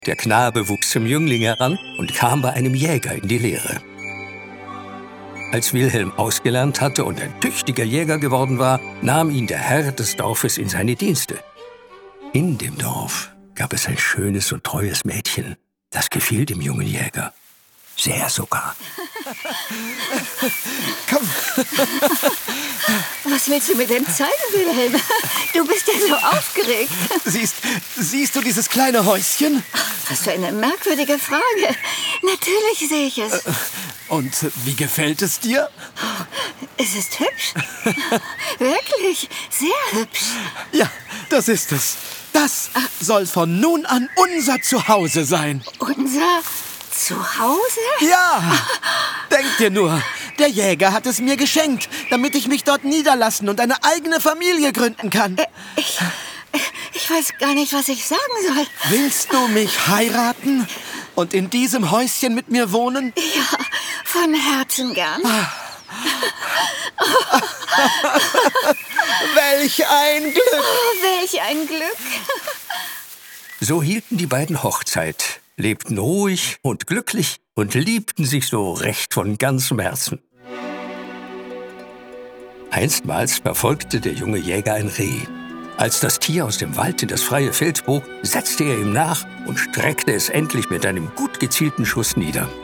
Der Knabe wuchs zum Jüngling heran und kam bei einem Jäger in die Lehre. Als Wilhelm ausgelernt hatte und ein tüchtiger Jäger geworden war, nahm ihn der Herr des Dorfes in seine Dienste. In dem Dorf gab es ein schönes und treues Mädchen. Das gefiel dem jungen Jäger. Sehr sogar. Komm. Was willst du mir denn zeigen, Wilhelm? Du bist ja so aufgeregt. Siehst du dieses kleine Häuschen? Was für eine merkwürdige Frage. Natürlich sehe ich es. Und wie gefällt es dir? Es ist hübsch. Wirklich, sehr hübsch. Ja, das ist es. Das soll von nun an unser Zuhause sein. Unser Zuhause? Ja, denk dir nur. Der Jäger hat es mir geschenkt, damit ich mich dort niederlassen und eine eigene Familie gründen kann. Ich weiß gar nicht, was ich sagen soll. Willst du mich heiraten und in diesem Häuschen mit mir wohnen? Ja, von Herzen gern. Welch ein Glück! Oh, welch ein Glück! So hielten die beiden Hochzeit, lebten ruhig und glücklich und liebten sich so recht von ganzem Herzen. Einstmals verfolgte der junge Jäger ein Reh. Als das Tier aus dem Wald in das freie Feld bog, setzte er ihm nach und streckte es endlich mit einem gut gezielten Schuss nieder.